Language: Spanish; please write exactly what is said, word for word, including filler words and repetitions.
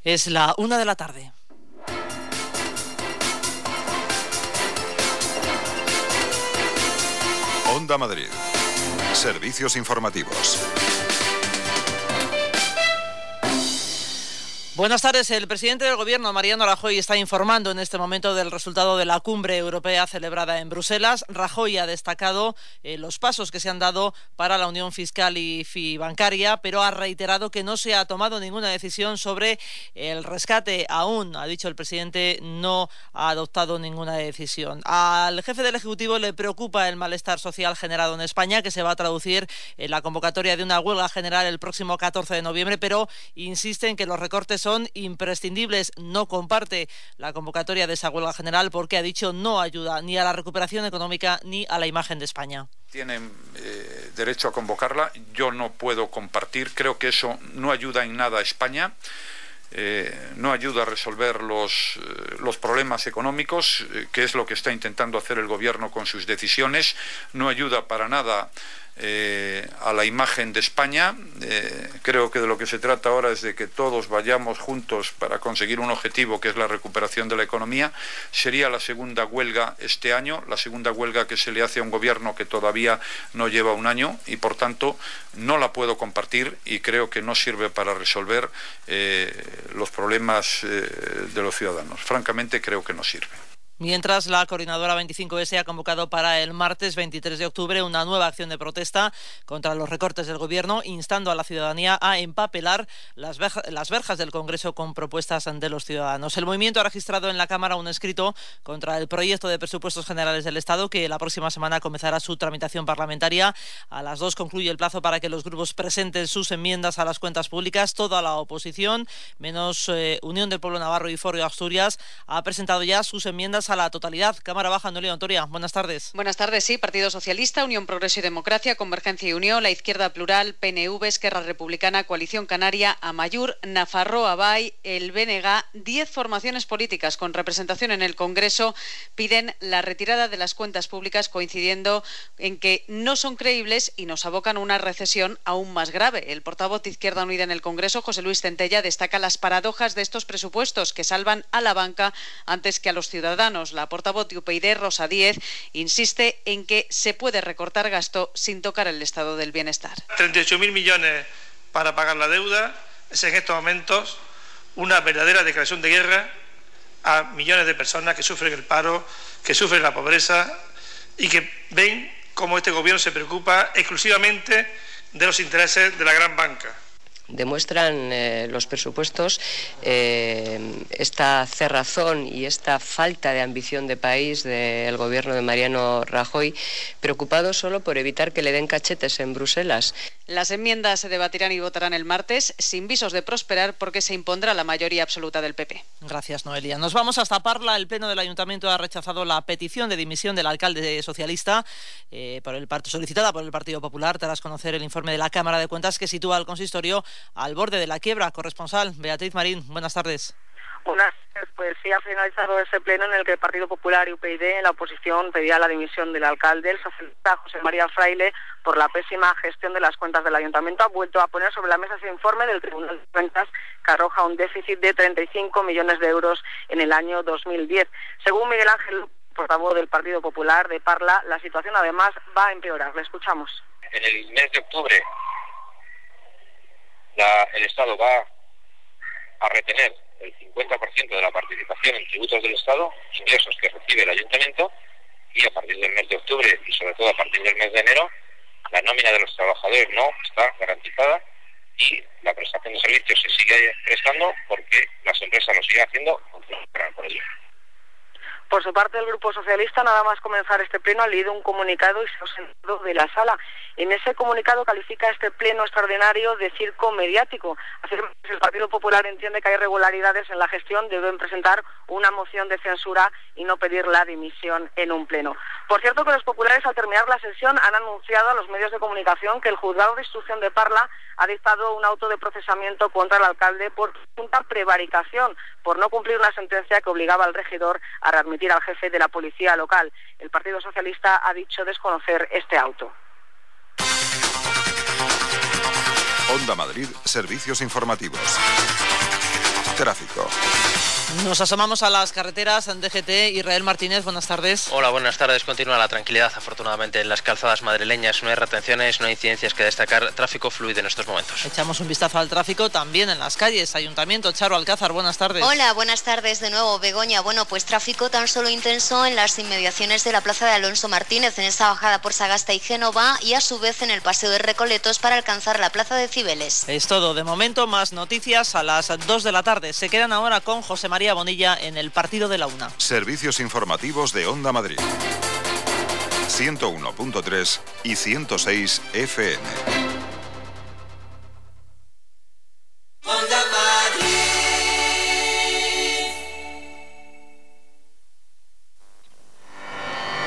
Es la una de la tarde. Onda Madrid. Servicios informativos. Buenas tardes. El presidente del Gobierno, Mariano Rajoy, está informando en este momento del resultado de la cumbre europea celebrada en Bruselas. Rajoy ha destacado eh, los pasos que se han dado para la unión fiscal y bancaria, pero ha reiterado que no se ha tomado ninguna decisión sobre el rescate. Aún, ha dicho el presidente, no ha adoptado ninguna decisión. Al jefe del Ejecutivo le preocupa el malestar social generado en España, que se va a traducir en la convocatoria de una huelga general el próximo catorce de noviembre, pero insiste en que los recortes son imprescindibles. No comparte la convocatoria de esa huelga general porque, ha dicho, no ayuda ni a la recuperación económica ni a la imagen de España. Tienen eh, derecho a convocarla. Yo no puedo compartir. Creo que eso no ayuda en nada a España. Eh, no ayuda a resolver los, eh, los problemas económicos, eh, que es lo que está intentando hacer el Gobierno con sus decisiones. No ayuda para nada Eh, a la imagen de España. Eh, creo que de lo que se trata ahora es de que todos vayamos juntos para conseguir un objetivo, que es la recuperación de la economía. Sería la segunda huelga este año, la segunda huelga que se le hace a un gobierno que todavía no lleva un año, y por tanto no la puedo compartir y creo que no sirve para resolver eh, los problemas eh, de los ciudadanos. Francamente, creo que no sirve. Mientras, la coordinadora veinticinco ese ha convocado para el martes veintitrés de octubre una nueva acción de protesta contra los recortes del Gobierno, instando a la ciudadanía a empapelar las, verja, las verjas del Congreso con propuestas de los ciudadanos. El movimiento ha registrado en la Cámara un escrito contra el proyecto de presupuestos generales del Estado, que la próxima semana comenzará su tramitación parlamentaria. A las dos concluye el plazo para que los grupos presenten sus enmiendas a las cuentas públicas. Toda la oposición, menos eh, Unión del Pueblo Navarro y Foro Asturias, ha presentado ya sus enmiendas a la totalidad. Cámara Baja, Noelia Ontoria, buenas tardes. Buenas tardes, sí. Partido Socialista, Unión Progreso y Democracia, Convergencia y Unión, La Izquierda Plural, P N V, Esquerra Republicana, Coalición Canaria, Amaiur, Nafarroa Bai, el B N G. Diez formaciones políticas con representación en el Congreso piden la retirada de las cuentas públicas, coincidiendo en que no son creíbles y nos abocan a una recesión aún más grave. El portavoz de Izquierda Unida en el Congreso, José Luis Centella, destaca las paradojas de estos presupuestos que salvan a la banca antes que a los ciudadanos. La portavoz de U P YD, Rosa Díez, insiste en que se puede recortar gasto sin tocar el estado del bienestar. treinta y ocho mil millones para pagar la deuda es en estos momentos una verdadera declaración de guerra a millones de personas que sufren el paro, que sufren la pobreza y que ven cómo este gobierno se preocupa exclusivamente de los intereses de la gran banca. Demuestran eh, los presupuestos eh, esta cerrazón y esta falta de ambición de país del gobierno de Mariano Rajoy, preocupado solo por evitar que le den cachetes en Bruselas. Las enmiendas se debatirán y votarán el martes, sin visos de prosperar, porque se impondrá la mayoría absoluta del P P. Gracias, Noelia. Nos vamos hasta Parla. El Pleno del Ayuntamiento ha rechazado la petición de dimisión del alcalde socialista eh, por el, solicitada por el Partido Popular, tras conocer el informe de la Cámara de Cuentas que sitúa al consistorio al borde de la quiebra. Corresponsal Beatriz Marín, buenas tardes. Unas pues sí ha finalizado ese pleno en el que el Partido Popular y U P YD en la oposición pedía la dimisión del alcalde. El socialista José María Fraile, por la pésima gestión de las cuentas del Ayuntamiento, ha vuelto a poner sobre la mesa ese informe del Tribunal de Cuentas que arroja un déficit de treinta y cinco millones de euros en el año dos mil diez. Según Miguel Ángel, portavoz del Partido Popular de Parla, la situación además va a empeorar. Le escuchamos. En el mes de octubre la, el Estado va a retener el cincuenta por ciento de la participación en tributos del Estado, ingresos que recibe el Ayuntamiento, y a partir del mes de octubre y sobre todo a partir del mes de enero, la nómina de los trabajadores no está garantizada y la prestación de servicios se sigue prestando porque las empresas lo siguen haciendo y no pagan por ello. Por su parte, el Grupo Socialista, nada más comenzar este pleno, ha leído un comunicado y se ha ausentado de la sala. En ese comunicado califica este pleno extraordinario de circo mediático. Afirma que si el Partido Popular entiende que hay irregularidades en la gestión, deben presentar una moción de censura y no pedir la dimisión en un pleno. Por cierto, que los populares, al terminar la sesión, han anunciado a los medios de comunicación que el Juzgado de Instrucción de Parla ha dictado un auto de procesamiento contra el alcalde por presunta prevaricación, por no cumplir una sentencia que obligaba al regidor a readmitir al jefe de la policía local. El Partido Socialista ha dicho desconocer este auto. Onda Madrid, servicios informativos. Tráfico. Nos asomamos a las carreteras. D G T, Israel Martínez, buenas tardes. Hola, buenas tardes. Continúa la tranquilidad, afortunadamente, en las calzadas madrileñas. No hay retenciones, no hay incidencias que destacar. Tráfico fluido en estos momentos. Echamos un vistazo al tráfico también en las calles. Ayuntamiento, Charo Alcázar, buenas tardes. Hola, buenas tardes de nuevo, Begoña. Bueno, pues tráfico tan solo intenso en las inmediaciones de la plaza de Alonso Martínez, en esa bajada por Sagasta y Génova, y a su vez en el paseo de Recoletos para alcanzar la plaza de Cibeles. Es todo. De momento, más noticias a las dos de la tarde. Se quedan ahora con José María Bonilla en el partido de la una. Servicios informativos de Onda Madrid. ciento uno punto tres y ciento seis F M.